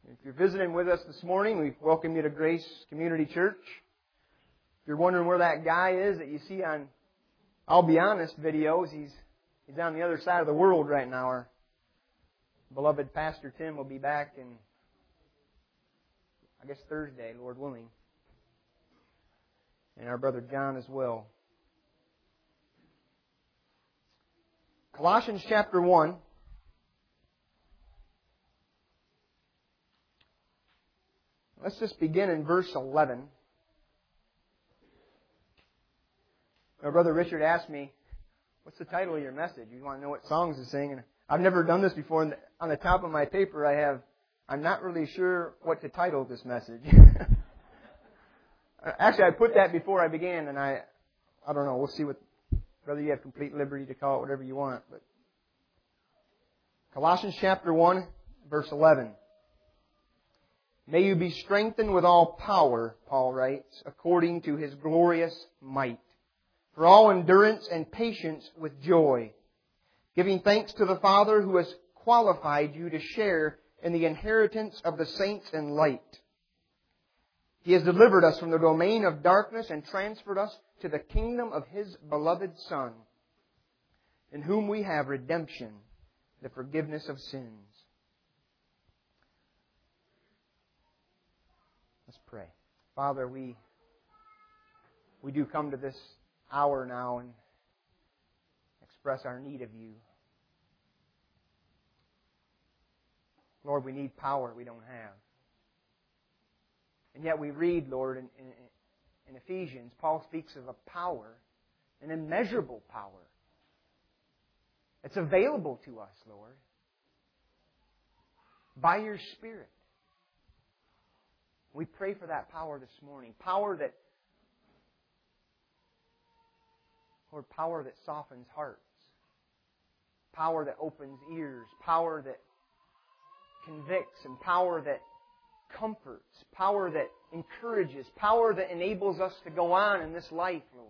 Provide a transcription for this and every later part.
If you're visiting with us this morning, we welcome you to Grace Community Church. If you're wondering where that guy is that you see on I'll Be Honest videos, he's on the other side of the world right now. Our beloved Pastor Tim will be back in, I guess, Thursday, Lord willing. And our brother John as well. Colossians chapter 1. Let's just begin in verse 11. My brother Richard asked me, what's the title of your message? You want to know what songs to sing? And I've never done this before. And on the top of my paper I'm not really sure what to title this message. Actually, I put that before I began, and I don't know. We'll see whether you have complete liberty to call it whatever you want. But Colossians chapter 1, verse 11. May you be strengthened with all power, Paul writes, according to His glorious might, for all endurance and patience with joy, giving thanks to the Father who has qualified you to share in the inheritance of the saints in light. He has delivered us from the domain of darkness and transferred us to the kingdom of His beloved Son, in whom we have redemption, the forgiveness of sins. Let's pray. Father, we do come to this hour now and express our need of You. Lord, we need power we don't have. And yet we read, Lord, in Ephesians, Paul speaks of a power, an immeasurable power. It's available to us, Lord, by Your Spirit. We pray for that power this morning. Power that softens hearts. Power that opens ears. Power that convicts, and power that comforts. Power that encourages. Power that enables us to go on in this life, Lord.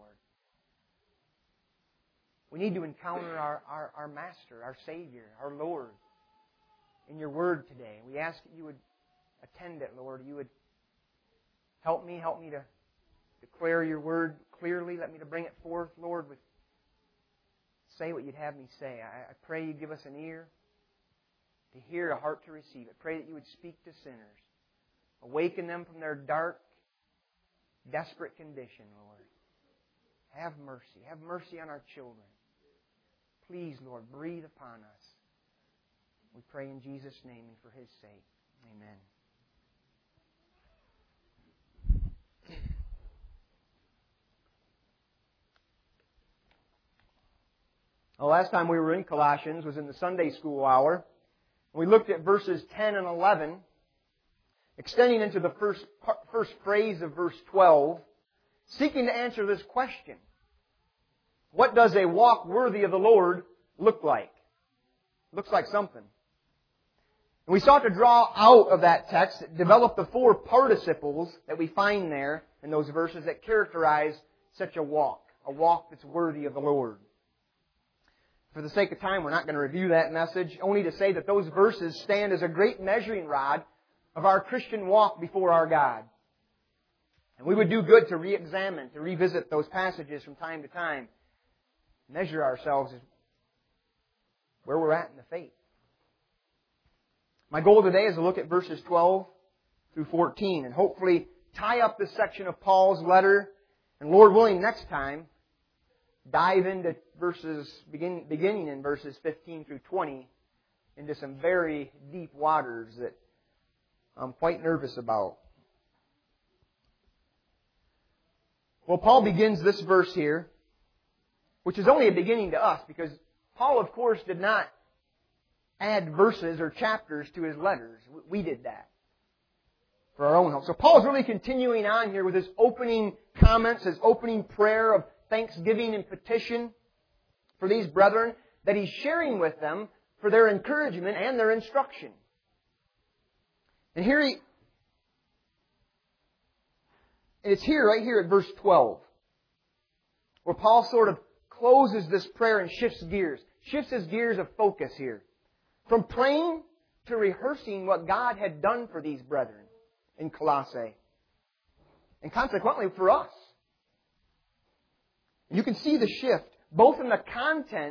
We need to encounter our Master, our Savior, our Lord in Your Word today. We ask that You would attend it, Lord. You would help me to declare Your Word clearly. Let me to bring it forth, Lord, say what You'd have me say. I pray You give us an ear to hear, a heart to receive it. Pray that You would speak to sinners. Awaken them from their dark, desperate condition, Lord. Have mercy. Have mercy on our children. Please, Lord, breathe upon us. We pray in Jesus' name and for His sake. Amen. The last time we were in Colossians was in the Sunday school hour. We looked at verses 10 and 11, extending into the first phrase of verse 12, seeking to answer this question. What does a walk worthy of the Lord look like? Looks like something. And we sought to draw out of that text, develop the four participles that we find there in those verses that characterize such a walk that's worthy of the Lord. For the sake of time, we're not going to review that message, only to say that those verses stand as a great measuring rod of our Christian walk before our God. And we would do good to re-examine, to revisit those passages from time to time. Measure ourselves as where we're at in the faith. My goal today is to look at verses 12 through 14 and hopefully tie up this section of Paul's letter. And Lord willing, next time, dive into beginning in verses 15 through 20 into some very deep waters that I'm quite nervous about. Well, Paul begins this verse here, which is only a beginning to us, because Paul, of course, did not add verses or chapters to his letters. We did that for our own help. So Paul's really continuing on here with his opening comments, his opening prayer of thanksgiving and petition for these brethren that he's sharing with them for their encouragement and their instruction. And it's right here at verse 12, where Paul sort of closes this prayer and shifts his gears of focus here. From praying to rehearsing what God had done for these brethren in Colossae. And consequently for us. You can see the shift, both in the content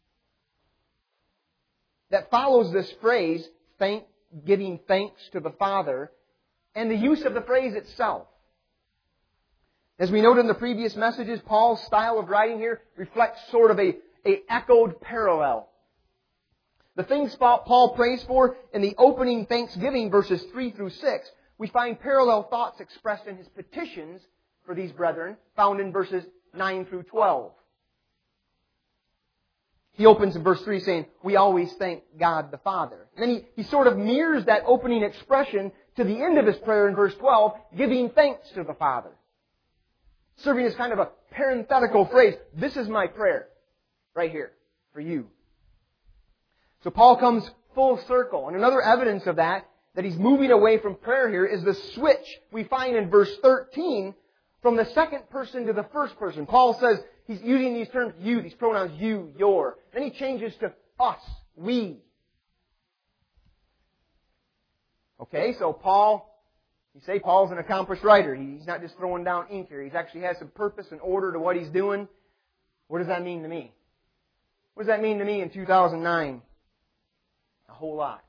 that follows this phrase, giving thanks to the Father, and the use of the phrase itself. As we noted in the previous messages, Paul's style of writing here reflects sort of a echoed parallel. The things Paul prays for in the opening thanksgiving, verses 3 through 6, we find parallel thoughts expressed in his petitions for these brethren, found in verses 9 through 12. He opens in verse 3 saying, we always thank God the Father. And then he sort of mirrors that opening expression to the end of his prayer in verse 12, giving thanks to the Father. Serving as kind of a parenthetical phrase. This is my prayer, right here, for you. So Paul comes full circle. And another evidence of that he's moving away from prayer here, is the switch we find in verse 13 from the second person to the first person. Paul says, he's using these terms, you, these pronouns, you, your. Then he changes to us, we. Okay, so you say Paul's an accomplished writer. He's not just throwing down ink here. He actually has some purpose and order to what he's doing. What does that mean to me? What does that mean to me in 2009? A whole lot.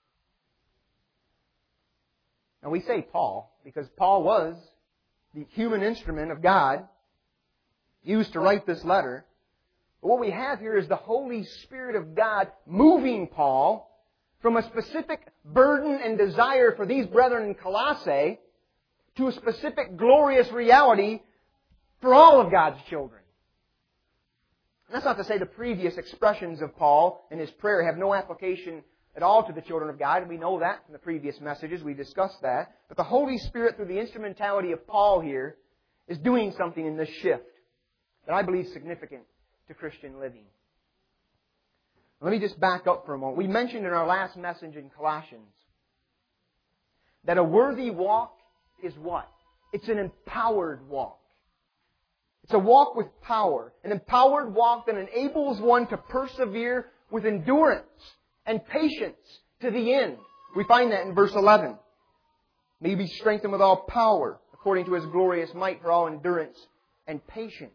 Now we say Paul, because Paul was the human instrument of God used to write this letter. But what we have here is the Holy Spirit of God moving Paul from a specific burden and desire for these brethren in Colossae to a specific glorious reality for all of God's children. And that's not to say the previous expressions of Paul in his prayer have no application at all to the children of God. We know that from the previous messages. We discussed that. But the Holy Spirit, through the instrumentality of Paul here, is doing something in this shift that I believe is significant to Christian living. Let me just back up for a moment. We mentioned in our last message in Colossians that a worthy walk is what? It's an empowered walk. It's a walk with power. An empowered walk that enables one to persevere with endurance and patience to the end. We find that in verse 11. May you be strengthened with all power according to His glorious might for all endurance and patience.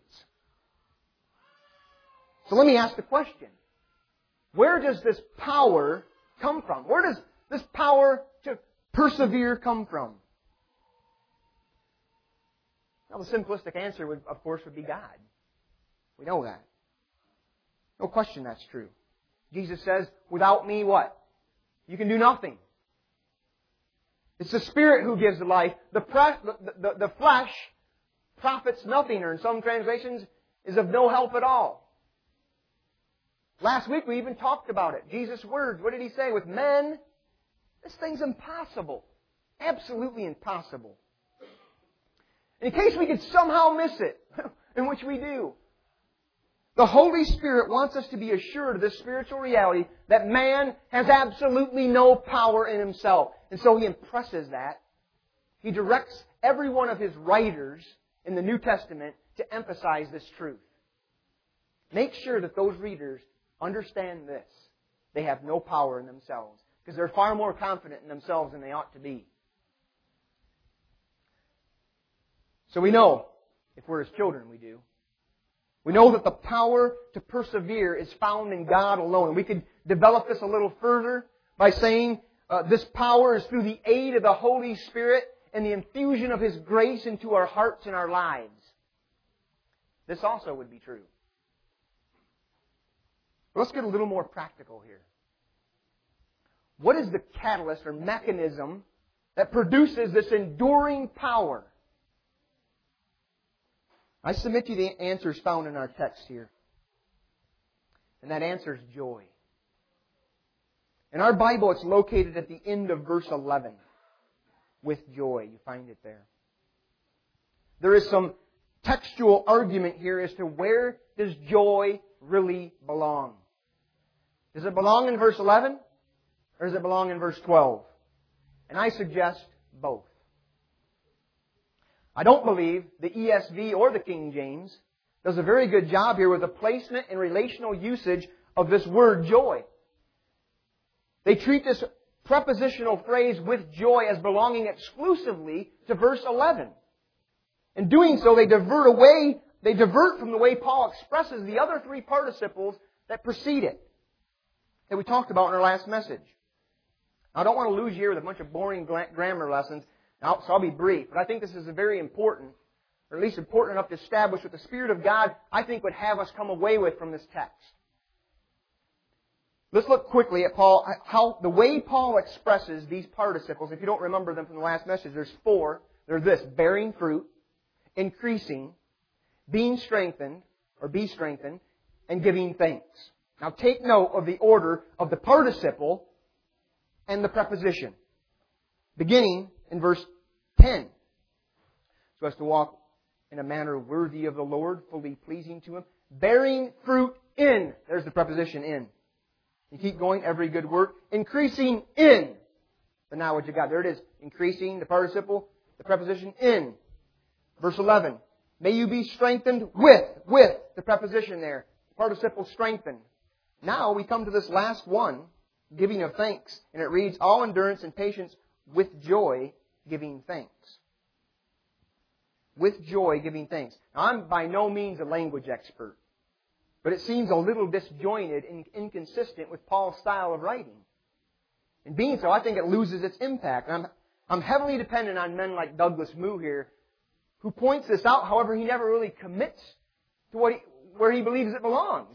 So let me ask the question. Where does this power come from? Where does this power to persevere come from? Now, the simplistic answer, would be God. We know that. No question that's true. Jesus says, without me, what? You can do nothing. It's the Spirit who gives the life. The flesh profits nothing, or in some translations, is of no help at all. Last week we even talked about it. Jesus' words, what did He say? With men, this thing's impossible. Absolutely impossible. In case we could somehow miss it, in which we do, the Holy Spirit wants us to be assured of this spiritual reality that man has absolutely no power in himself. And so He impresses that. He directs every one of His writers in the New Testament to emphasize this truth. Make sure that those readers understand this. They have no power in themselves, because they're far more confident in themselves than they ought to be. So we know, if we're His children, we do. We know that the power to persevere is found in God alone. And we could develop this a little further by saying this power is through the aid of the Holy Spirit and the infusion of His grace into our hearts and our lives. This also would be true. But let's get a little more practical here. What is the catalyst or mechanism that produces this enduring power? I submit to you the answer is found in our text here. And that answer is joy. In our Bible, it's located at the end of verse 11. With joy. You find it there. There is some textual argument here as to where does joy really belong. Does it belong in verse 11? Or does it belong in verse 12? And I suggest both. I don't believe the ESV or the King James does a very good job here with the placement and relational usage of this word joy. They treat this prepositional phrase with joy as belonging exclusively to verse 11. In doing so, they divert from the way Paul expresses the other three participles that precede it, that we talked about in our last message. Now, I don't want to lose you here with a bunch of boring grammar lessons, so I'll be brief. But I think this is very important, or at least important enough to establish what the Spirit of God, I think, would have us come away with from this text. Let's look quickly at how the way Paul expresses these participles. If you don't remember them from the last message, there's four. They're this: bearing fruit, increasing, being strengthened, or be strengthened, and giving thanks. Now take note of the order of the participle and the preposition. Beginning in verse 10. So as to walk in a manner worthy of the Lord, fully pleasing to Him. Bearing fruit in. There's the preposition in. You keep going, every good work. Increasing in the knowledge of God. There it is. Increasing, the participle, the preposition in. Verse 11. May you be strengthened with the preposition there. Participle strengthened. Now we come to this last one, giving of thanks. And it reads, all endurance and patience with joy, giving thanks. With joy, giving thanks. Now I'm by no means a language expert, but it seems a little disjointed and inconsistent with Paul's style of writing. In being so, I think it loses its impact. And I'm heavily dependent on men like Douglas Moo here, who points this out. However, he never really commits to where he believes it belongs.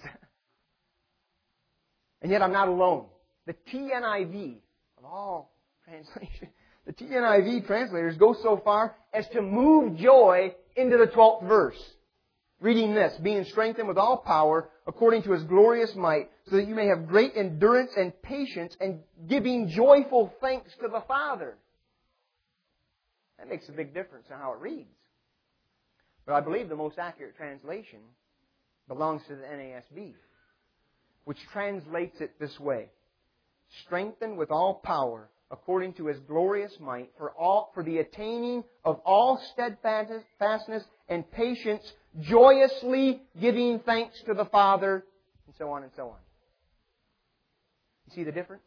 And yet I'm not alone. The TNIV, of all translations, the TNIV translators go so far as to move joy into the 12th verse. Reading this, being strengthened with all power according to His glorious might, so that you may have great endurance and patience, and giving joyful thanks to the Father. That makes a big difference in how it reads. But I believe the most accurate translation belongs to the NASB, which translates it this way: strengthened with all power according to His glorious might, for the attaining of all steadfastness and patience, joyously giving thanks to the Father, and so on and so on. You see the difference?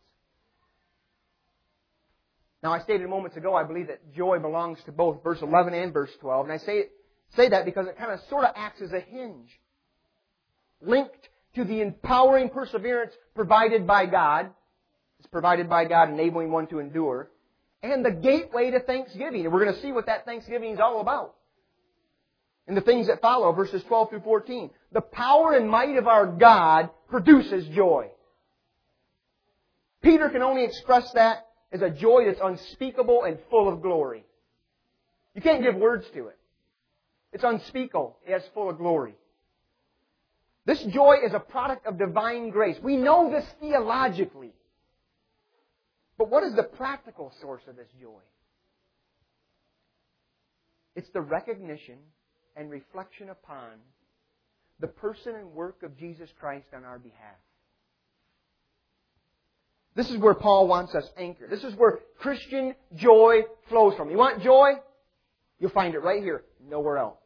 Now, I stated moments ago, I believe that joy belongs to both verse 11 and verse 12. And I say that because it kind of sort of acts as a hinge, linked to the empowering perseverance provided by God. It's provided by God, enabling one to endure, and the gateway to thanksgiving. And we're going to see what that thanksgiving is all about in the things that follow, verses 12 through 14. The power and might of our God produces joy. Peter can only express that as a joy that's unspeakable and full of glory. You can't give words to it. It's unspeakable. It's full of glory. This joy is a product of divine grace. We know this theologically. But what is the practical source of this joy? It's the recognition and reflection upon the person and work of Jesus Christ on our behalf. This is where Paul wants us anchored. This is where Christian joy flows from. You want joy? You'll find it right here, nowhere else.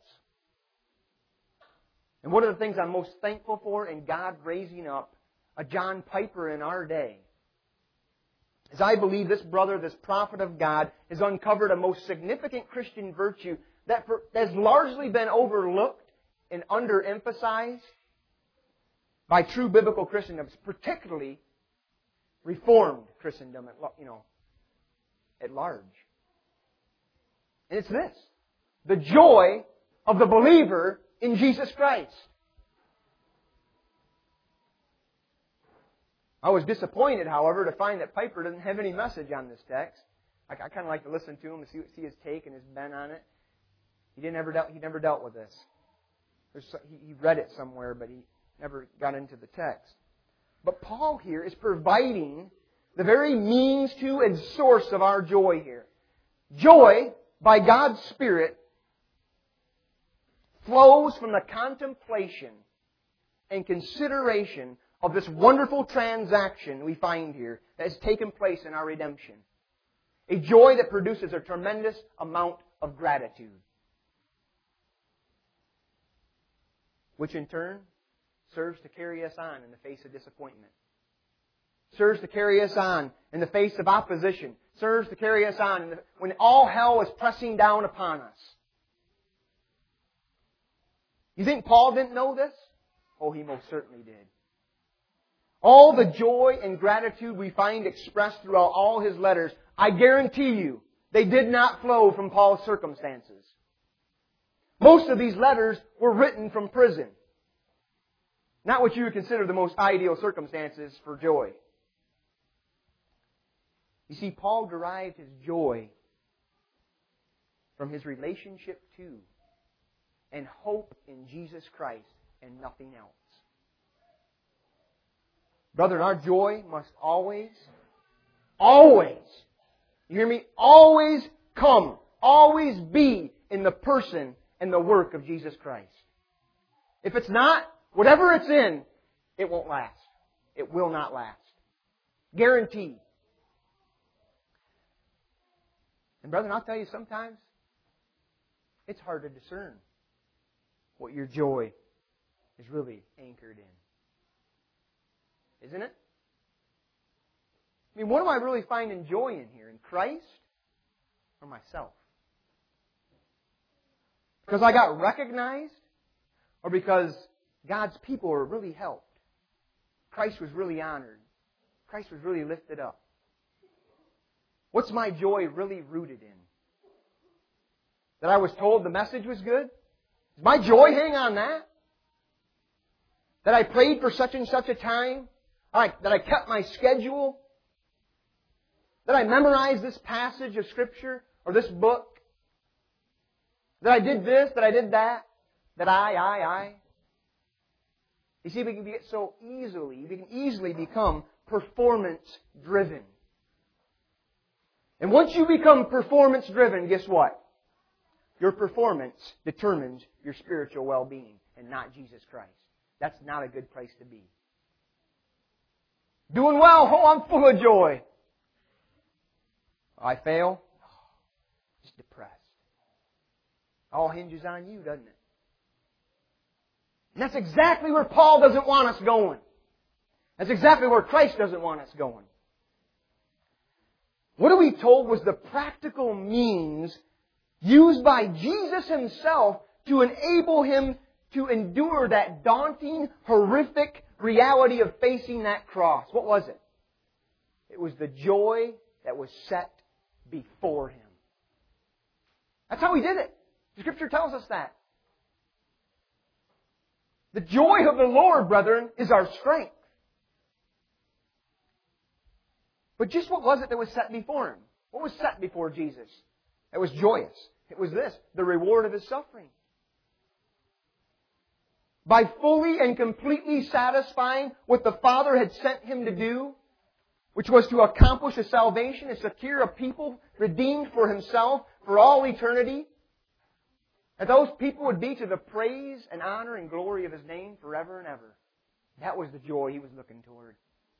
And one of the things I'm most thankful for in God raising up a John Piper in our day is I believe this brother, this prophet of God, has uncovered a most significant Christian virtue that has largely been overlooked and underemphasized by true biblical Christendom, particularly Reformed Christendom at large. And it's this: the joy of the believer in Jesus Christ. I was disappointed, however, to find that Piper doesn't have any message on this text. I kind of like to listen to him and see his take and his bent on it. He never dealt with this. He read it somewhere, but he never got into the text. But Paul here is providing the very means to and source of our joy here. Joy, by God's Spirit, flows from the contemplation and consideration of this wonderful transaction we find here that has taken place in our redemption. A joy that produces a tremendous amount of gratitude, which in turn serves to carry us on in the face of disappointment. serves to carry us on in the face of opposition, serves to carry us on when all hell is pressing down upon us. You think Paul didn't know this? Oh, he most certainly did. All the joy and gratitude we find expressed throughout all his letters, I guarantee you, they did not flow from Paul's circumstances. Most of these letters were written from prison. Not what you would consider the most ideal circumstances for joy. You see, Paul derived his joy from his relationship to and hope in Jesus Christ and nothing else. Brethren, our joy must always, you hear me? Always come, always be in the person and the work of Jesus Christ. If it's not, whatever it's in, it won't last. It will not last. Guaranteed. And brethren, I'll tell you, sometimes it's hard to discern what your joy is really anchored in. Isn't it? I mean, what am I really finding joy in here? In Christ or myself? Because I got recognized or because God's people were really helped? Christ was really honored. Christ was really lifted up. What's my joy really rooted in? That I was told the message was good? Does my joy hang on that? That I prayed for such and such a time? That I kept my schedule? That I memorized this passage of Scripture or this book? That I did this, that I did that? That I. You see, we can easily become performance-driven. And once you become performance-driven, guess what? Your performance determines your spiritual well-being and not Jesus Christ. That's not a good place to be. Doing well, I'm full of joy. I fail, just depressed. All hinges on you, doesn't it? And that's exactly where Paul doesn't want us going. That's exactly where Christ doesn't want us going. What are we told was the practical means used by Jesus Himself to enable Him to endure that daunting, horrific reality of facing that cross? What was it? It was the joy that was set before Him. That's how He did it. The Scripture tells us that. The joy of the Lord, brethren, is our strength. But just what was it that was set before Him? What was set before Jesus? It was joyous. It was this, the reward of His suffering. By fully and completely satisfying what the Father had sent Him to do, which was to accomplish a salvation and secure a people redeemed for Himself for all eternity, and those people would be to the praise and honor and glory of His name forever and ever. That was the joy He was looking toward.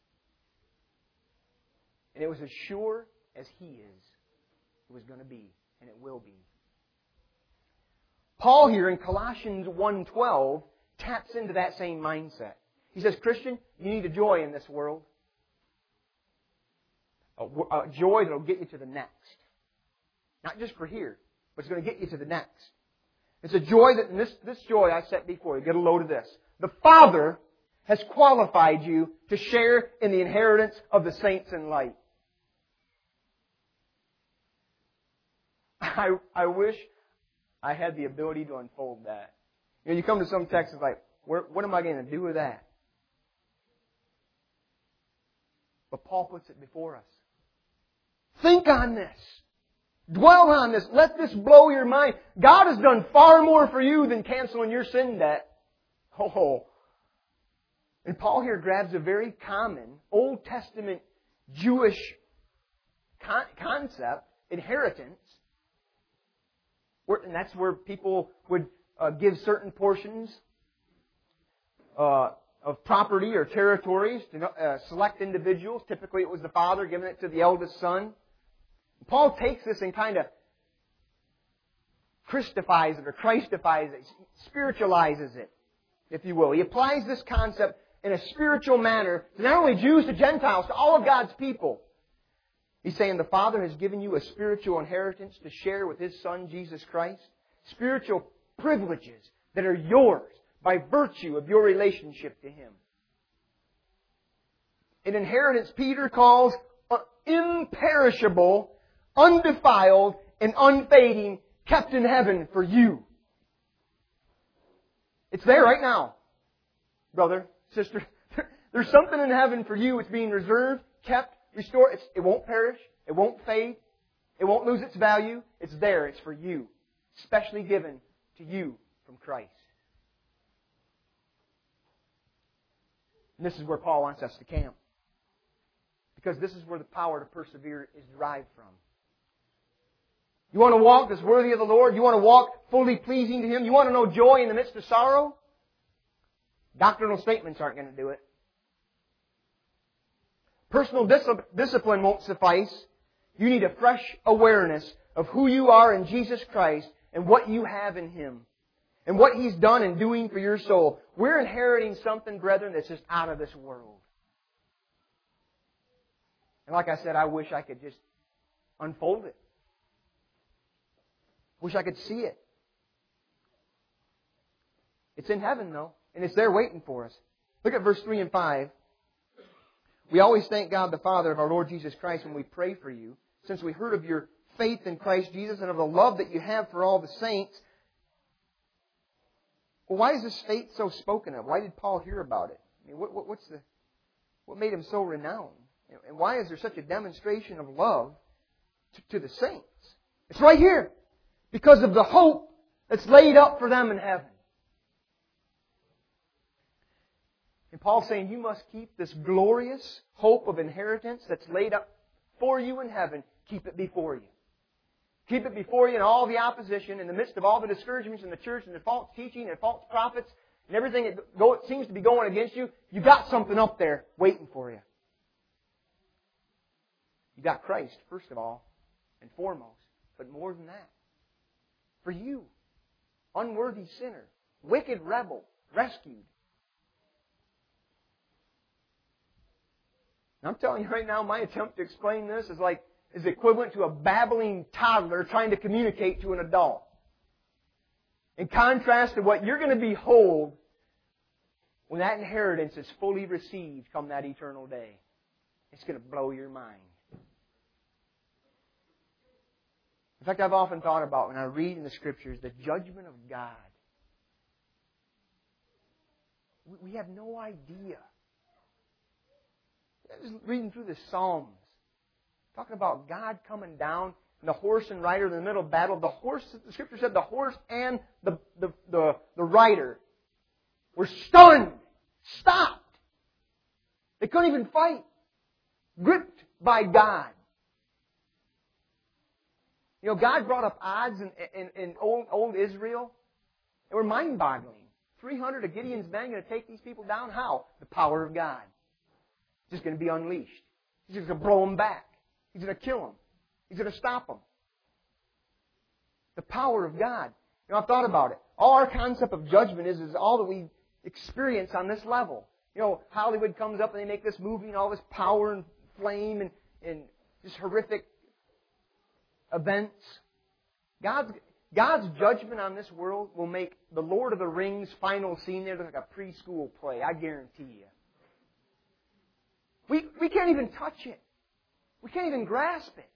And it was as sure as He is, it was going to be, and it will be. Paul here in Colossians 1:12 taps into that same mindset. He says, Christian, you need a joy in this world. A joy that will get you to the next. Not just for here, but it's going to get you to the next. It's a joy that, and this joy I set before you, get a load of this. The Father has qualified you to share in the inheritance of the saints in light. I wish I had the ability to unfold that. You know, you come to some texts, it's like, what am I going to do with that? But Paul puts it before us. Think on this. Dwell on this. Let this blow your mind. God has done far more for you than canceling your sin debt. Oh. And Paul here grabs a very common Old Testament Jewish concept, inheritance, and that's where people would give certain portions of property or territories to select individuals. Typically it was the father giving it to the eldest son. Paul takes this and kind of Christifies it or Christifies it, spiritualizes it, if you will. He applies this concept in a spiritual manner to not only Jews, to Gentiles, to all of God's people. He's saying the Father has given you a spiritual inheritance to share with His Son, Jesus Christ. Spiritual privileges that are yours by virtue of your relationship to Him. An inheritance Peter calls imperishable, undefiled, and unfading, kept in heaven for you. It's there right now, brother, sister. There's something in heaven for you. It's being reserved, kept, restored. It won't perish. It won't fade. It won't lose its value. It's there. It's for you. Specially given to you from Christ. And this is where Paul wants us to camp. Because this is where the power to persevere is derived from. You want to walk as worthy of the Lord? You want to walk fully pleasing to Him? You want to know joy in the midst of sorrow? Doctrinal statements aren't going to do it. Personal discipline won't suffice. You need a fresh awareness of who you are in Jesus Christ and what you have in Him. And what He's done and doing for your soul. We're inheriting something, brethren, that's just out of this world. And like I said, I wish I could just unfold it. Wish I could see it. It's in heaven, though. And it's there waiting for us. Look at verse 3 and 5. We always thank God the Father of our Lord Jesus Christ when we pray for you, since we heard of your faith in Christ Jesus and of the love that you have for all the saints. Well, why is this faith so spoken of? Why did Paul hear about it? I mean, what made him so renowned? And why is there such a demonstration of love to the saints? It's right here. Because of the hope that's laid up for them in heaven. And Paul's saying you must keep this glorious hope of inheritance that's laid up for you in heaven, keep it before you. Keep it before you in all the opposition, in the midst of all the discouragements in the church and the false teaching and false prophets and everything that seems to be going against you. You got something up there waiting for you. You got Christ, first of all and foremost, but more than that. For you, unworthy sinner, wicked rebel, rescued. And I'm telling you right now, my attempt to explain this is equivalent to a babbling toddler trying to communicate to an adult. In contrast to what you're going to behold when that inheritance is fully received come that eternal day. It's going to blow your mind. In fact, I've often thought about when I read in the Scriptures the judgment of God. We have no idea. I was reading through the Psalms, talking about God coming down and the horse and rider in the middle of battle. The Scripture said the horse and the rider were stunned, stopped. They couldn't even fight. Gripped by God. You know, God brought up odds in old Israel. They were mind-boggling. 300 of Gideon's men going to take these people down? How? The power of God. It's just going to be unleashed. He's just going to blow them back. He's going to kill them. He's going to stop them. The power of God. You know, I've thought about it. All our concept of judgment is all that we experience on this level. You know, Hollywood comes up and they make this movie and all this power and flame and just horrific events. God's judgment on this world will make the Lord of the Rings final scene there look like a preschool play. I guarantee you. We can't even touch it. We can't even grasp it.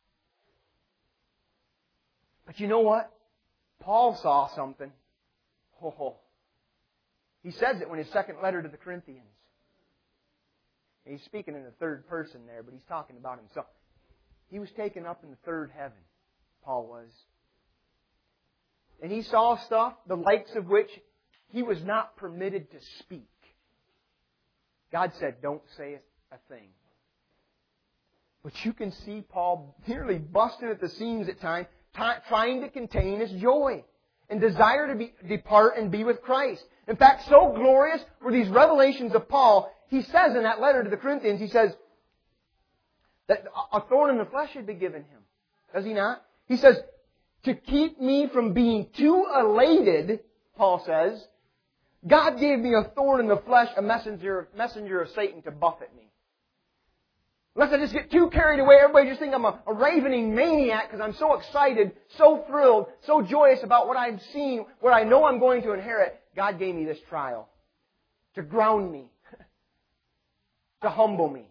But you know what? Paul saw something. Oh. He says it in his second letter to the Corinthians. He's speaking in the third person there, but he's talking about himself. He was taken up in the third heaven, Paul was. And he saw stuff, the likes of which he was not permitted to speak. God said, don't say a thing. But you can see Paul nearly busting at the seams at times, trying to contain his joy and desire to depart and be with Christ. In fact, so glorious were these revelations of Paul, he says in that letter to the Corinthians, he says that a thorn in the flesh had been given him. Does he not? He says, to keep me from being too elated, Paul says, God gave me a thorn in the flesh, a messenger of Satan to buffet me. Lest I just get too carried away, everybody just think I'm a ravening maniac because I'm so excited, so thrilled, so joyous about what I've seen, what I know I'm going to inherit. God gave me this trial to ground me, to humble me.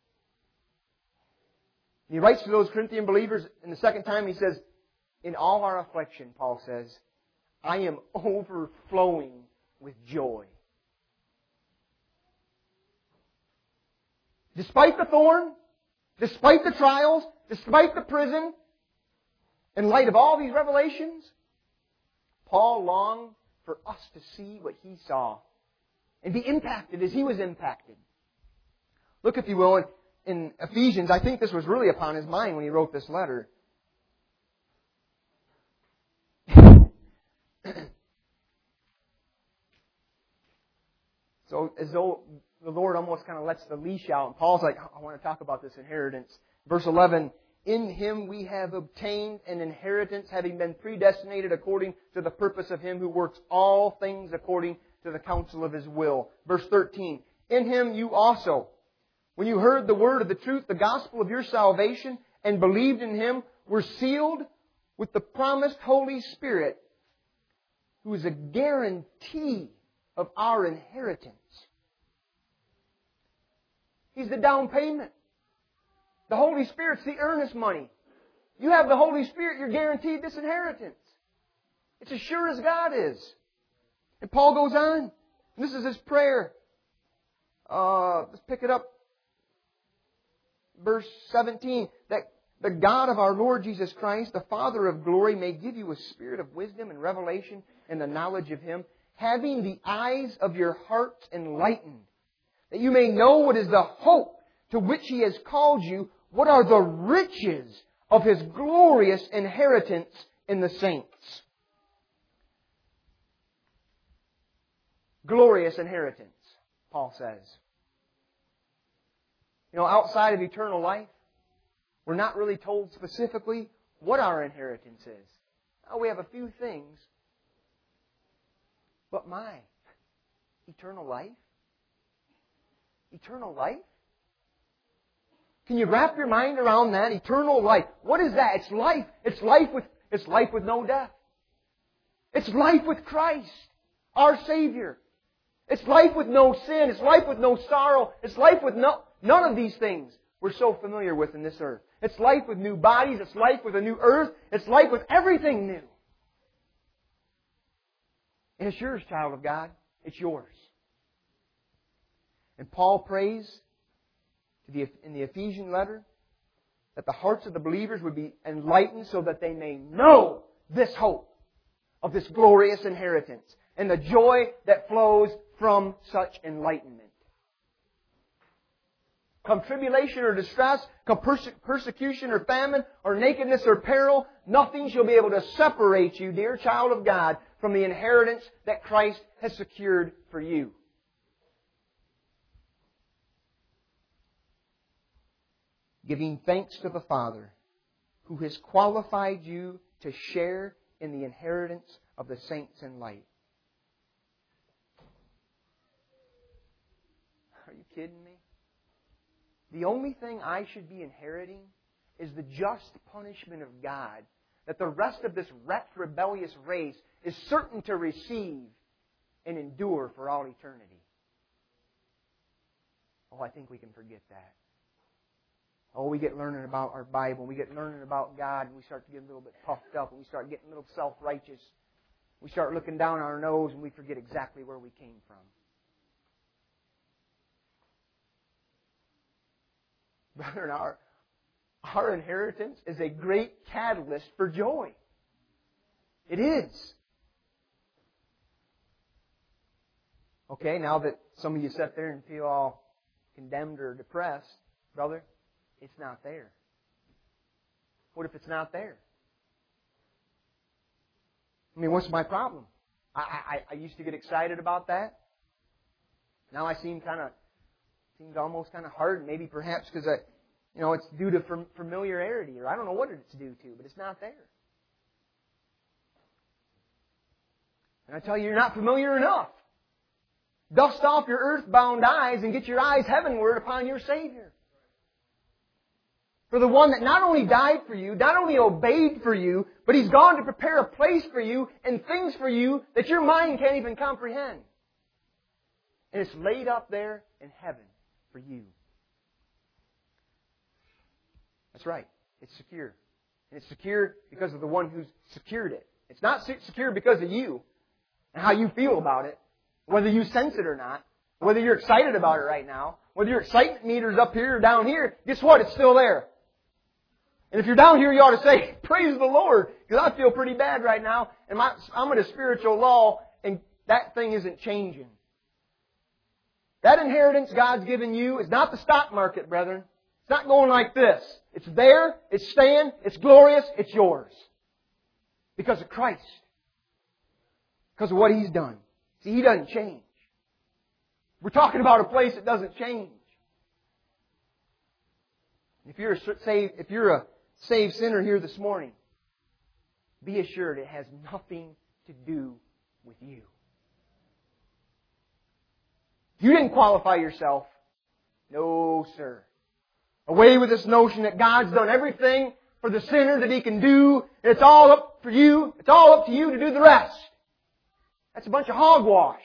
He writes to those Corinthian believers, in the second time he says, in all our affliction, Paul says, I am overflowing with joy. Despite the thorn, despite the trials, despite the prison, in light of all these revelations, Paul longed for us to see what he saw and be impacted as he was impacted. Look, if you will, in Ephesians, I think this was really upon his mind when he wrote this letter. So as though the Lord almost kind of lets the leash out. And Paul's like, I want to talk about this inheritance. Verse 11, in Him we have obtained an inheritance, having been predestinated according to the purpose of Him who works all things according to the counsel of His will. Verse 13, in Him you also, when you heard the word of the truth, the gospel of your salvation, and believed in Him, were sealed with the promised Holy Spirit, who is a guarantee of our inheritance. He's the down payment. The Holy Spirit's the earnest money. You have the Holy Spirit, you're guaranteed this inheritance. It's as sure as God is. And Paul goes on. This is his prayer. Let's pick it up. Verse 17. That the God of our Lord Jesus Christ, the Father of glory, may give you a spirit of wisdom and revelation and the knowledge of Him, having the eyes of your hearts enlightened, that you may know what is the hope to which He has called you, what are the riches of His glorious inheritance in the saints. Glorious inheritance, Paul says. You know, outside of eternal life, we're not really told specifically what our inheritance is. Now, we have a few things, but eternal life? Eternal life? Can you wrap your mind around that? Eternal life. What is that? It's life. It's life with no death. It's life with Christ, our Savior. It's life with no sin. It's life with no sorrow. It's life with none of these things we're so familiar with in this earth. It's life with new bodies. It's life with a new earth. It's life with everything new. And it's yours, child of God. It's yours. And Paul prays in the Ephesian letter that the hearts of the believers would be enlightened so that they may know this hope of this glorious inheritance and the joy that flows from such enlightenment. Come tribulation or distress, come persecution or famine or nakedness or peril, nothing shall be able to separate you, dear child of God, from the inheritance that Christ has secured for you. Giving thanks to the Father who has qualified you to share in the inheritance of the saints in light. Are you kidding me? The only thing I should be inheriting is the just punishment of God that the rest of this wrecked, rebellious race is certain to receive and endure for all eternity. Oh, I think we can forget that. Oh, we get learning about our Bible, we get learning about God, and we start to get a little bit puffed up, and we start getting a little self-righteous. We start looking down our nose, and we forget exactly where we came from. Brethren, our inheritance is a great catalyst for joy. It is. Okay, now that some of you sit there and feel all condemned or depressed, brother, it's not there. What if it's not there? I mean, what's my problem? I used to get excited about that. Now I seems almost kind of hard, maybe perhaps because it's due to familiarity, or I don't know what it's due to, but it's not there. And I tell you, you're not familiar enough. Dust off your earthbound eyes and get your eyes heavenward upon your Savior. For the one that not only died for you, not only obeyed for you, but He's gone to prepare a place for you and things for you that your mind can't even comprehend. And it's laid up there in heaven for you. That's right. It's secure. And it's secure because of the one who's secured it. It's not secure because of you and how you feel about it, whether you sense it or not, whether you're excited about it right now, whether your excitement meter's up here or down here, guess what? It's still there. And if you're down here, you ought to say, praise the Lord, because I feel pretty bad right now, and I'm at a spiritual lull, and that thing isn't changing. That inheritance God's given you is not the stock market, brethren. It's not going like this. It's there, it's staying, it's glorious, it's yours. Because of Christ. Because of what He's done. See, He doesn't change. We're talking about a place that doesn't change. If you're a saved sinner here this morning, be assured it has nothing to do with you. You didn't qualify yourself. No, sir. Away with this notion that God's done everything for the sinner that He can do, and it's all up for you. It's all up to you to do the rest. That's a bunch of hogwash.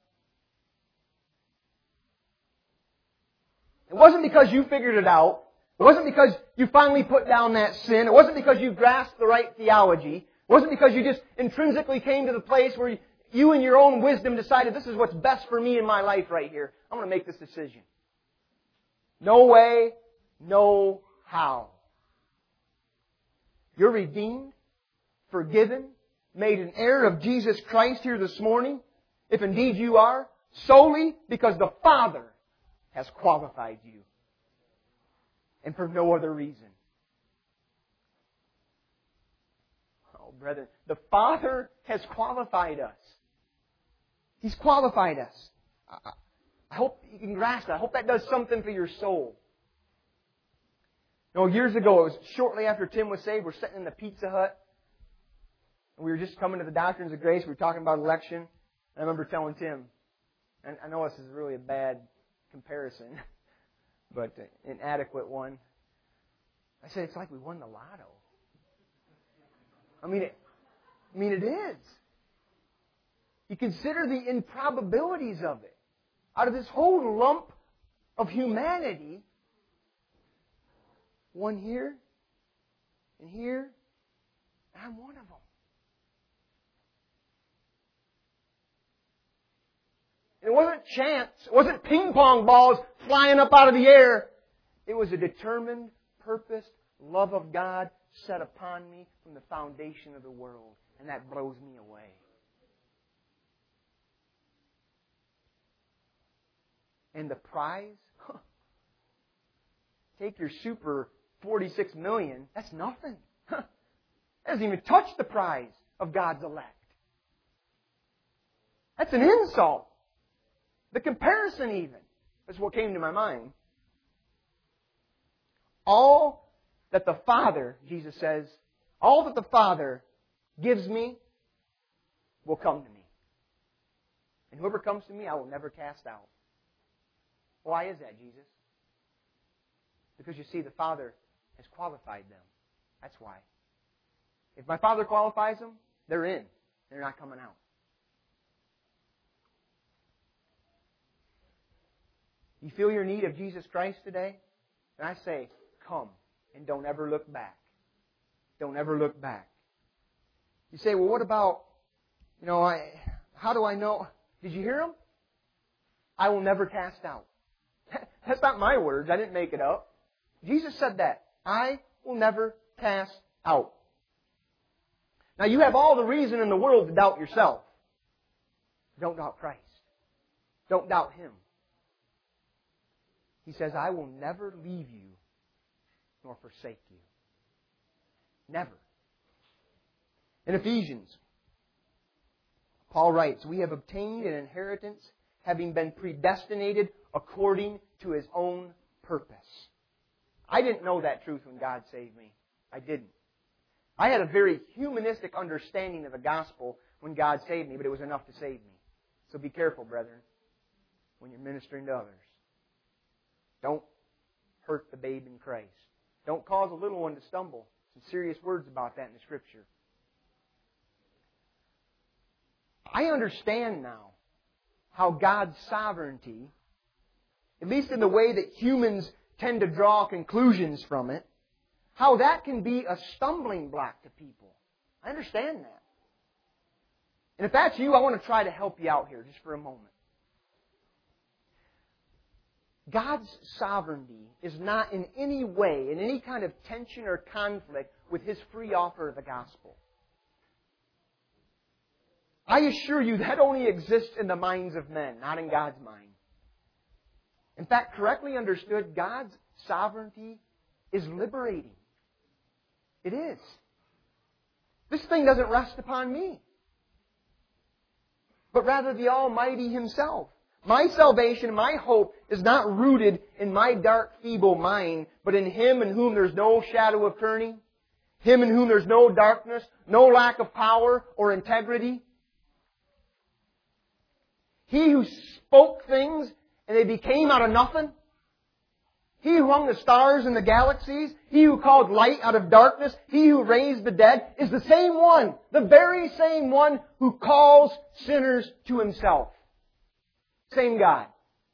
It wasn't because you figured it out. It wasn't because you finally put down that sin. It wasn't because you grasped the right theology. It wasn't because you just intrinsically came to the place where you in your own wisdom decided this is what's best for me in my life right here. I'm going to make this decision. No way, no how. You're redeemed, forgiven, made an heir of Jesus Christ here this morning, if indeed you are, solely because the Father has qualified you. And for no other reason. Oh, brethren, the Father has qualified us. He's qualified us. I hope you can grasp that. I hope that does something for your soul. You know, years ago, it was shortly after Tim was saved, we're sitting in the Pizza Hut. And we were just coming to the doctrines of grace. We were talking about election. And I remember telling Tim, and I know this is really a bad comparison, but an inadequate one. I said, it's like we won the lotto. I mean, it is. You consider the improbabilities of it. Out of this whole lump of humanity, one here, and here, and I'm one of them. And it wasn't chance. It wasn't ping pong balls flying up out of the air. It was a determined, purposed love of God set upon me from the foundation of the world. And that blows me away. And the prize? Take your super 46 million. That's nothing. That doesn't even touch the prize of God's elect. That's an insult. The comparison even. That's what came to my mind. All that the Father, Jesus says, all that the Father gives me will come to me. And whoever comes to me, I will never cast out. Why is that, Jesus? Because you see, the Father has qualified them. That's why. If my Father qualifies them, they're in. They're not coming out. You feel your need of Jesus Christ today? And I say, come and don't ever look back. Don't ever look back. You say, well, what about, how do I know? Did you hear him? I will never cast out. That's not my words. I didn't make it up. Jesus said that. I will never cast out. Now, you have all the reason in the world to doubt yourself. Don't doubt Christ. Don't doubt Him. He says, I will never leave you nor forsake you. Never. In Ephesians, Paul writes, we have obtained an inheritance having been predestinated according to His own purpose. I didn't know that truth when God saved me. I didn't. I had a very humanistic understanding of the gospel when God saved me, but it was enough to save me. So be careful, brethren. when you're ministering to others. Don't hurt the babe in Christ. Don't cause a little one to stumble. Some serious words about that in the Scripture. I understand now how God's sovereignty, at least in the way that humans tend to draw conclusions from it, how that can be a stumbling block to people. I understand that. And if that's you, I want to try to help you out here just for a moment. God's sovereignty is not in any way, in any kind of tension or conflict with His free offer of the gospel. I assure you that only exists in the minds of men, not in God's mind. In fact, correctly understood, God's sovereignty is liberating. It is. This thing doesn't rest upon me, but rather the Almighty Himself. My salvation, my hope is not rooted in my dark, feeble mind, but in Him in whom there's no shadow of turning, Him in whom there's no darkness, no lack of power or integrity. He who spoke things and they became out of nothing. He who hung the stars in the galaxies, He who called light out of darkness, He who raised the dead, is the same one, the very same one who calls sinners to Himself. Same God.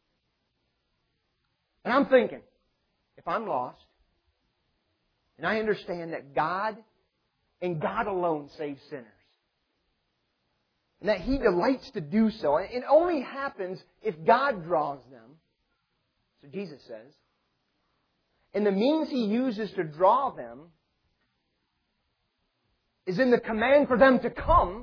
And I'm thinking, if I'm lost, and I understand that God and God alone saves sinners, and that He delights to do so, and it only happens if God draws them, so Jesus says, and the means He uses to draw them is in the command for them to come,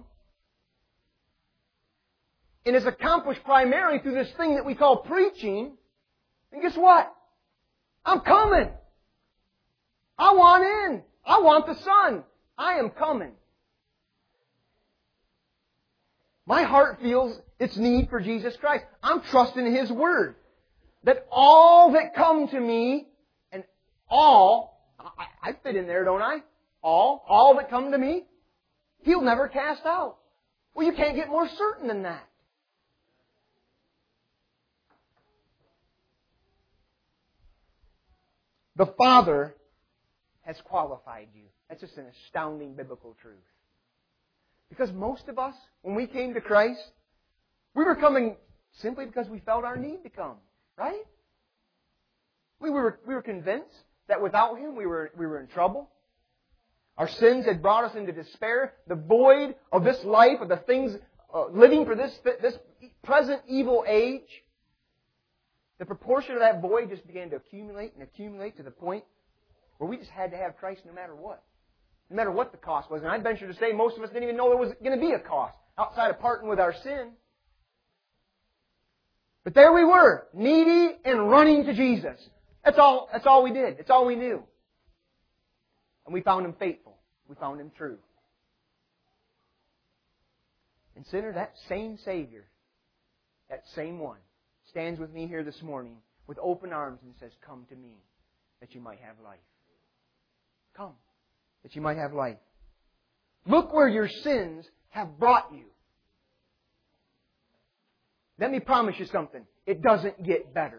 and is accomplished primarily through this thing that we call preaching. And guess what? I'm coming. I want in. I want the Son. I am coming. My heart feels its need for Jesus Christ. I'm trusting His Word. That all that come to me, and all, I fit in there, don't I? All that come to me, He'll never cast out. Well, you can't get more certain than that. The Father has qualified you. That's just an astounding biblical truth. Because most of us, when we came to Christ, we were coming simply because we felt our need to come. Right? We were convinced that without Him we were in trouble. Our sins had brought us into despair. The void of this life, of the things living for this present evil age, the proportion of that void just began to accumulate and accumulate to the point where we just had to have Christ no matter what. No matter what the cost was. And I'd venture to say most of us didn't even know there was going to be a cost outside of parting with our sin. But there we were, needy and running to Jesus. That's all we did. That's all we knew. And we found Him faithful. We found Him true. And sinner, that same Savior, that same one, stands with me here this morning with open arms and says, "Come to me, that you might have life." Come, that you might have life. Look where your sins have brought you. Let me promise you something. It doesn't get better.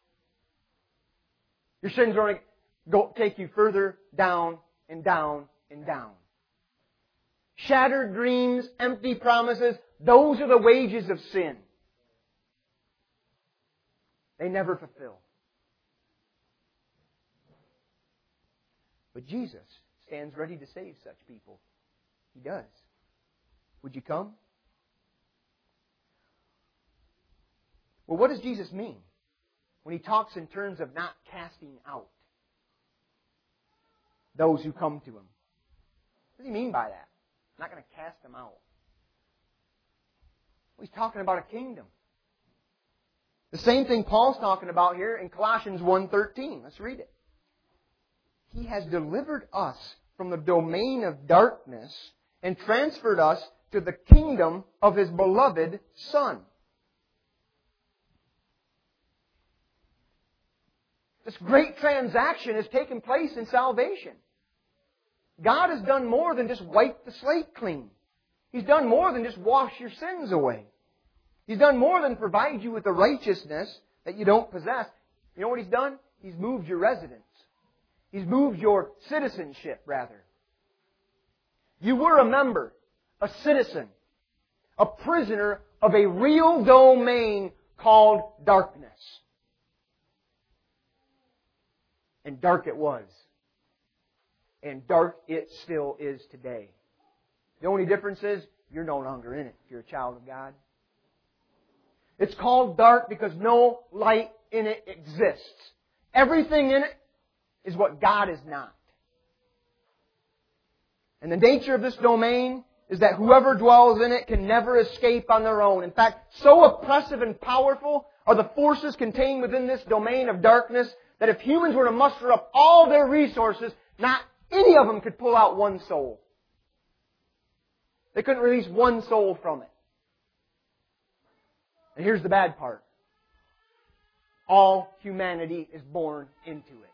Your sins are going to take you further down and down and down. Shattered dreams, empty promises, those are the wages of sin. They never fulfill. But Jesus stands ready to save such people. He does. Would you come? Well, what does Jesus mean when He talks in terms of not casting out those who come to Him? What does He mean by that? I'm not going to cast them out. Well, He's talking about a kingdom. The same thing Paul's talking about here in Colossians 1:13. Let's read it. He has delivered us from the domain of darkness and transferred us to the kingdom of His beloved Son. This great transaction has taken place in salvation. God has done more than just wipe the slate clean. He's done more than just wash your sins away. He's done more than provide you with the righteousness that you don't possess. You know what He's done? He's moved your residence. He's moved your citizenship, rather. You were a member, a citizen, a prisoner of a real domain called darkness. And dark it was. And dark it still is today. The only difference is you're no longer in it if you're a child of God. It's called dark because no light in it exists. Everything in it is what God is not. And the nature of this domain is that whoever dwells in it can never escape on their own. In fact, so oppressive and powerful are the forces contained within this domain of darkness that if humans were to muster up all their resources, not any of them could pull out one soul. They couldn't release one soul from it. And here's the bad part. All humanity is born into it.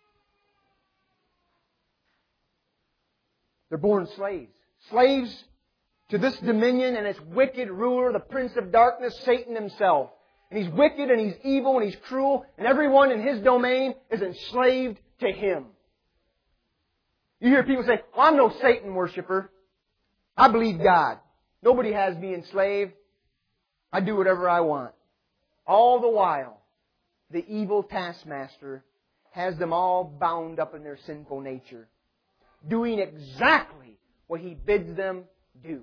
They're born slaves. Slaves to this dominion and its wicked ruler, the prince of darkness, Satan himself. And he's wicked and he's evil and he's cruel, and everyone in his domain is enslaved to him. You hear people say, well, I'm no Satan worshiper. I believe God. Nobody has me enslaved. I do whatever I want. All the while, the evil taskmaster has them all bound up in their sinful nature, doing exactly what he bids them do.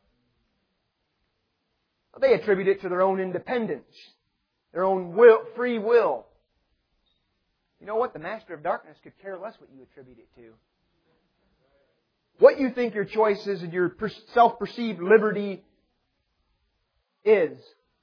They attribute it to their own independence, their own free will. You know what? The master of darkness could care less what you attribute it to. What you think your choices and your self-perceived liberty is.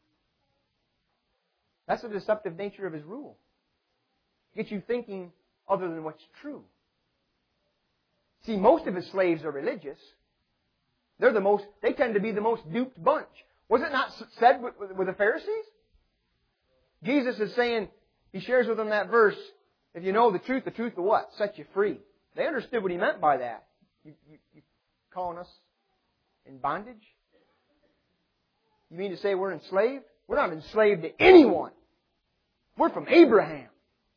That's the deceptive nature of his rule. Get you thinking other than what's true. See, most of his slaves are religious. They tend to be the most duped bunch. Was it not said with the Pharisees? Jesus is saying, He shares with them that verse, if you know the truth will what? Set you free. They understood what He meant by that. You calling us in bondage? You mean to say we're enslaved? We're not enslaved to anyone. We're from Abraham.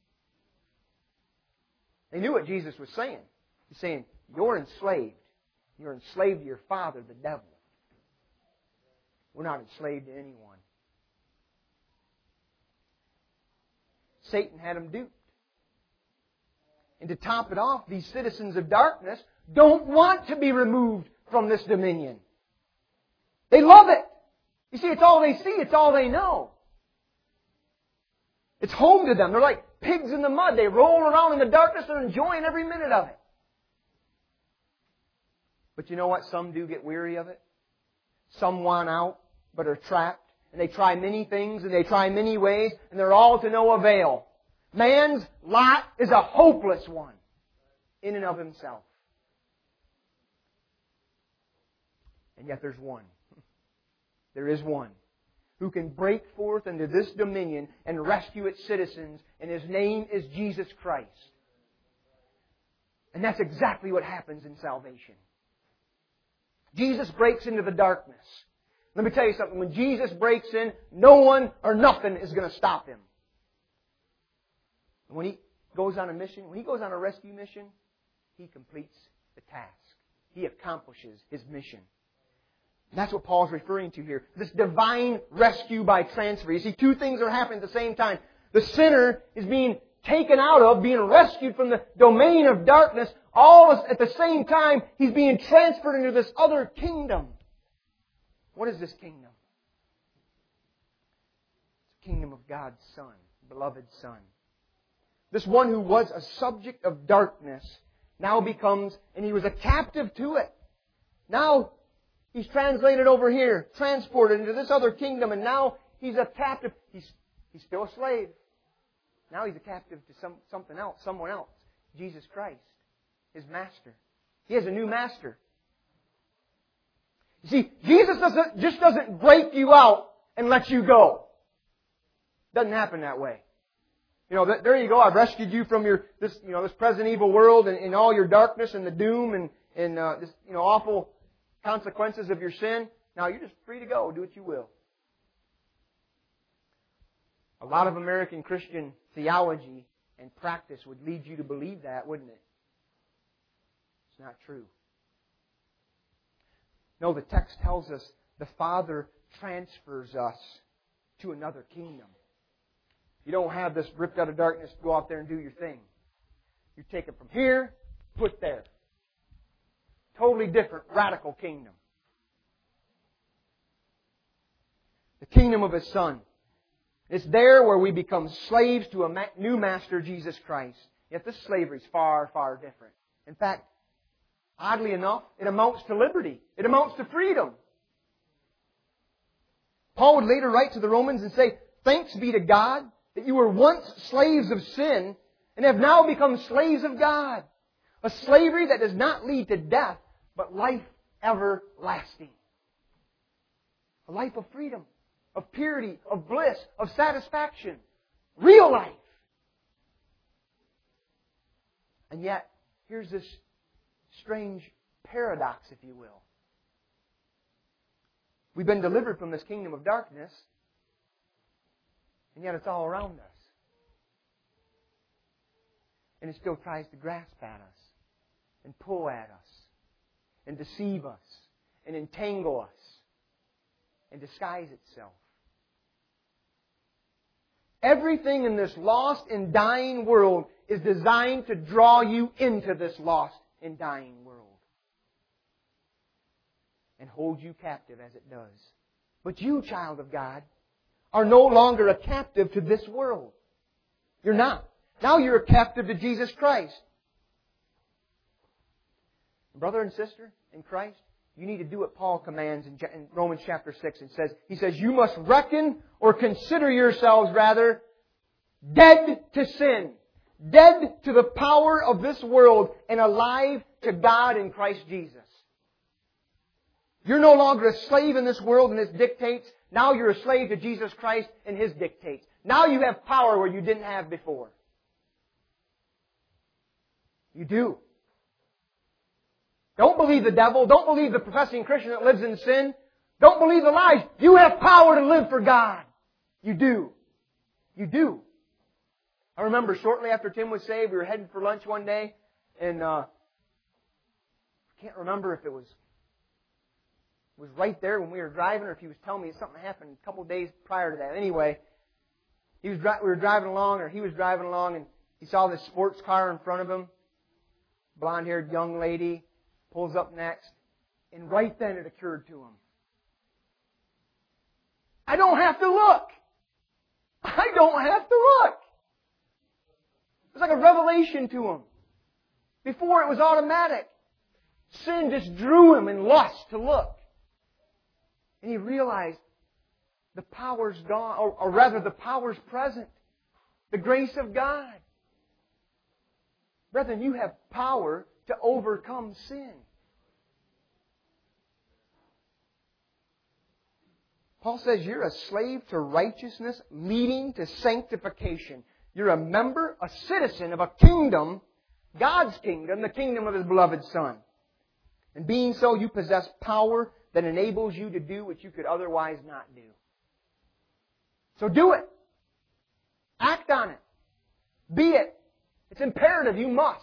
They knew what Jesus was saying. He's saying, you're enslaved. You're enslaved to your father, the devil. We're not enslaved to anyone. Satan had them duped. And to top it off, these citizens of darkness don't want to be removed from this dominion. They love it. You see, it's all they see. It's all they know. It's home to them. They're like pigs in the mud. They roll around in the darkness. They're enjoying every minute of it. But you know what? Some do get weary of it. Some want out, but are trapped. And they try many things and they try many ways, and they're all to no avail. Man's lot is a hopeless one in and of himself. And yet there's one. There is one who can break forth into this dominion and rescue its citizens, and His name is Jesus Christ. And that's exactly what happens in salvation. Jesus breaks into the darkness. Let me tell you something. When Jesus breaks in, no one or nothing is going to stop Him. When He goes on a mission, when He goes on a rescue mission, He completes the task. He accomplishes His mission. And that's what Paul's referring to here. This divine rescue by transfer. You see, two things are happening at the same time. The sinner is being taken out of, being rescued from the domain of darkness. All at the same time, he's being transferred into this other kingdom. What is this kingdom? It's the kingdom of God's Son, beloved Son. This one who was a subject of darkness now becomes, and he was a captive to it. Now he's translated over here, transported into this other kingdom, and now he's a captive. He's still a slave. Now he's a captive to something else, someone else. Jesus Christ, His Master. He has a new Master. You see, Jesus doesn't break you out and let you go. Doesn't happen that way. You know, there you go. I've rescued you from this present evil world and all your darkness and the doom and this awful consequences of your sin. Now you're just free to go. Do what you will. A lot of American Christian theology and practice would lead you to believe that, wouldn't it? It's not true. No, the text tells us the Father transfers us to another kingdom. You don't have this ripped out of darkness, go out there and do your thing. You take it from here, put there. Totally different, radical kingdom. The kingdom of His Son. It's there where we become slaves to a new master, Jesus Christ. Yet this slavery is far, far different. In fact, oddly enough, it amounts to liberty. It amounts to freedom. Paul would later write to the Romans and say, "Thanks be to God that you were once slaves of sin and have now become slaves of God." A slavery that does not lead to death, but life everlasting. A life of freedom, of purity, of bliss, of satisfaction. Real life. And yet, here's this strange paradox, if you will. We've been delivered from this kingdom of darkness, and yet it's all around us. And it still tries to grasp at us, and pull at us, and deceive us, and entangle us, and disguise itself. Everything in this lost and dying world is designed to draw you into this lost and dying world. And hold you captive as it does. But you, child of God, are no longer a captive to this world. You're not. Now you're a captive to Jesus Christ. Brother and sister in Christ, you need to do what Paul commands in Romans chapter 6. He says, you must reckon or consider yourselves rather dead to sin, dead to the power of this world, and alive to God in Christ Jesus. You're no longer a slave in this world and its dictates. Now you're a slave to Jesus Christ and His dictates. Now you have power where you didn't have before. You do. Don't believe the devil. Don't believe the professing Christian that lives in sin. Don't believe the lies. You have power to live for God. You do. You do. I remember shortly after Tim was saved, we were heading for lunch one day, and I can't remember if it was right there when we were driving, or if he was telling me something happened a couple of days prior to that. Anyway, we were driving along, or he was driving along, and he saw this sports car in front of him. Blonde-haired young lady pulls up next, and right then it occurred to him. I don't have to look. I don't have to look. It was like a revelation to him. Before it was automatic. Sin just drew him in lust to look. And he realized the power's gone, or rather the power's present. The grace of God. Brethren, you have power to overcome sin. Paul says you're a slave to righteousness leading to sanctification. You're a member, a citizen of a kingdom, God's kingdom, the kingdom of His beloved Son. And being so, you possess power that enables you to do what you could otherwise not do. So do it. Act on it. Be it. It's imperative. You must.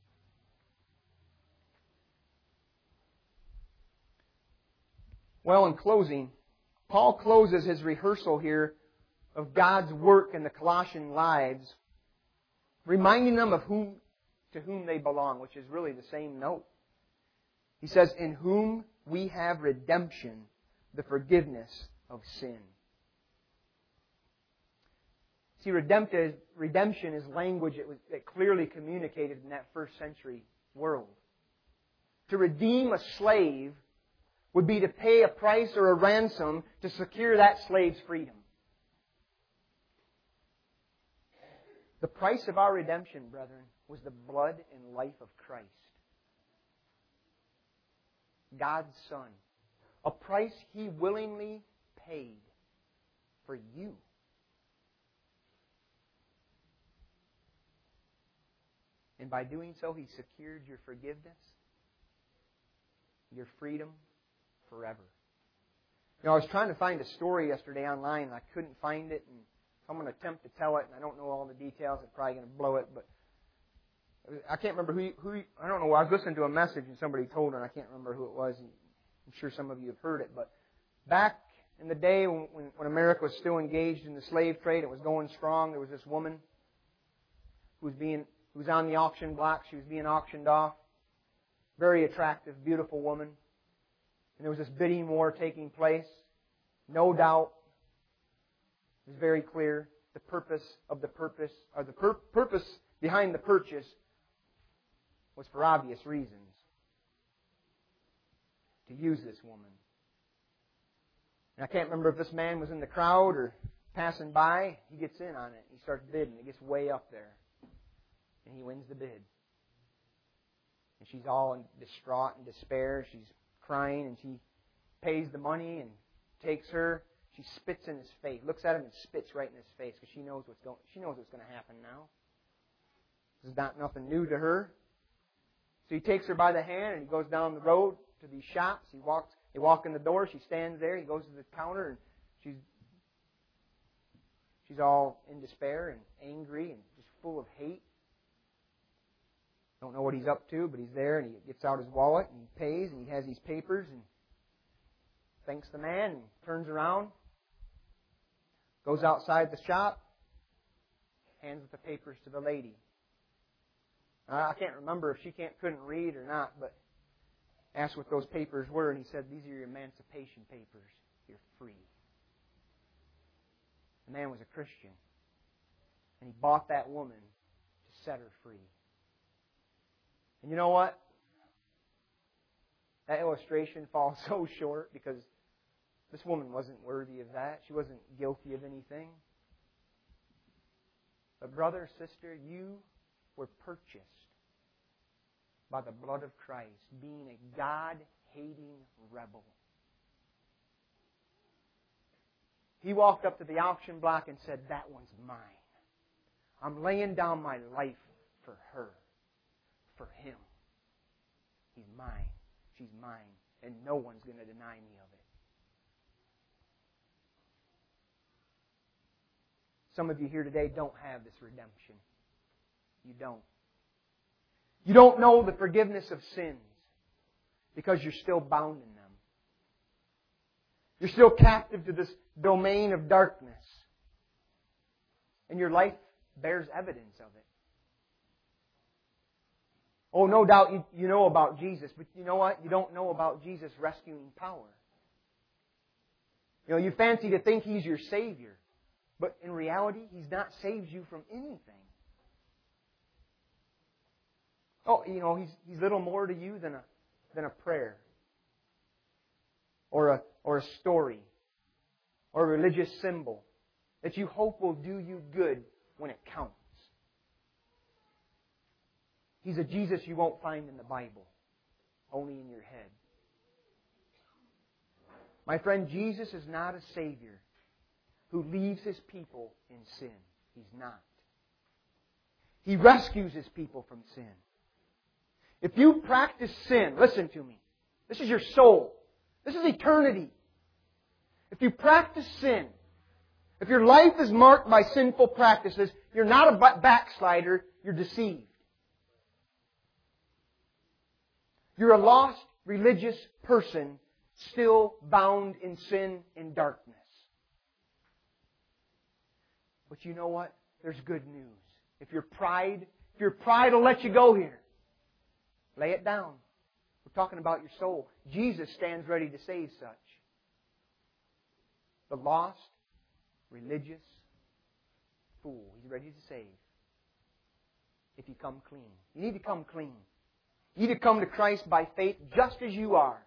Well, in closing, Paul closes his rehearsal here of God's work in the Colossian lives, reminding them of to whom they belong, which is really the same note. He says, in whom we have redemption, the forgiveness of sin. See, redemption is language that clearly communicated in that first century world. To redeem a slave would be to pay a price or a ransom to secure that slave's freedom. The price of our redemption, brethren, was the blood and life of Christ. God's Son. A price He willingly paid for you. And by doing so, He secured your forgiveness, your freedom forever. You know, I was trying to find a story yesterday online, and I couldn't find it. And I'm going to attempt to tell it, and I don't know all the details. I'm probably going to blow it, but I can't remember who I don't know. I was listening to a message, and somebody told her, and I can't remember who it was. And I'm sure some of you have heard it, but back in the day when America was still engaged in the slave trade, it was going strong. There was this woman who was on the auction block. She was being auctioned off. Very attractive, beautiful woman. And there was this bidding war taking place. No doubt, it was very clear the purpose behind the purchase was for obvious reasons. To use this woman. And I can't remember if this man was in the crowd or passing by. He gets in on it. He starts bidding. It gets way up there. And he wins the bid. And she's all in distraught and despair. She's crying, and she pays the money and takes her. She spits in his face, looks at him and spits right in his face because she knows what's going to happen now. This is not nothing new to her. So he takes her by the hand and he goes down the road to these shops. They walk in the door. She stands there. He goes to the counter and she's all in despair and angry and just full of hate. Don't know what he's up to, but he's there and he gets out his wallet and he pays and he has these papers and thanks the man and turns around, goes outside the shop, hands the papers to the lady. I can't remember if she couldn't read or not, but asked what those papers were, and he said, "These are your emancipation papers. You're free." The man was a Christian, and he bought that woman to set her free. And you know what? That illustration falls so short because this woman wasn't worthy of that. She wasn't guilty of anything. But brother, sister, you were purchased by the blood of Christ, being a God-hating rebel. He walked up to the auction block and said, "That one's mine. I'm laying down my life for her, for him. He's mine. She's mine. And no one's going to deny me of it." Some of you here today don't have this redemption. You don't. You don't know the forgiveness of sins because you're still bound in them. You're still captive to this domain of darkness. And your life bears evidence of it. Oh, no doubt you know about Jesus, but you know what? You don't know about Jesus' rescuing power. You fancy to think He's your Savior, but in reality, He's not saved you from anything. Oh, He's little more to you than a prayer, or a story, or a religious symbol that you hope will do you good when it counts. He's a Jesus you won't find in the Bible, only in your head. My friend, Jesus is not a Savior who leaves His people in sin. He's not. He rescues His people from sin. If you practice sin, listen to me. This is your soul. This is eternity. If you practice sin, if your life is marked by sinful practices, you're not a backslider, you're deceived. You're a lost religious person still bound in sin and darkness. But you know what? There's good news. If your pride will let you go here, lay it down. We're talking about your soul. Jesus stands ready to save such. The lost, religious fool. He's ready to save. If you come clean. You need to come clean. You need to come to Christ by faith just as you are.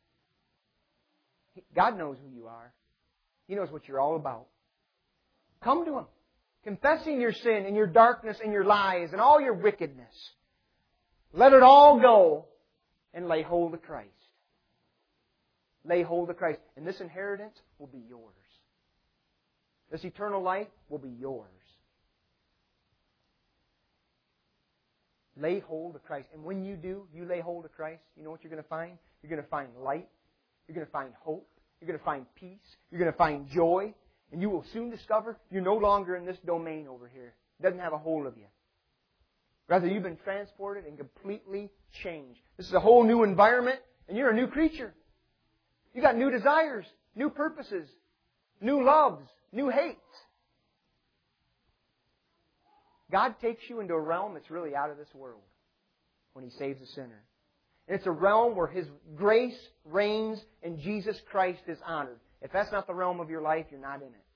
God knows who you are. He knows what you're all about. Come to Him. Confessing your sin and your darkness and your lies and all your wickedness. Let it all go and lay hold of Christ. Lay hold of Christ. And this inheritance will be yours. This eternal life will be yours. Lay hold of Christ. And when you do, you lay hold of Christ, you know what you're going to find? You're going to find light. You're going to find hope. You're going to find peace. You're going to find joy. And you will soon discover you're no longer in this domain over here. It doesn't have a hold of you. Rather, you've been transported and completely changed. This is a whole new environment, and you're a new creature. You got new desires, new purposes, new loves, new hates. God takes you into a realm that's really out of this world when He saves a sinner. And it's a realm where His grace reigns and Jesus Christ is honored. If that's not the realm of your life, you're not in it.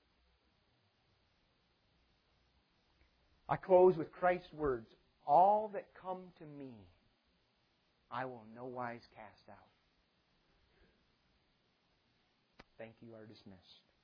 I close with Christ's words, all that come to me, I will in no wise cast out. Thank you, are dismissed.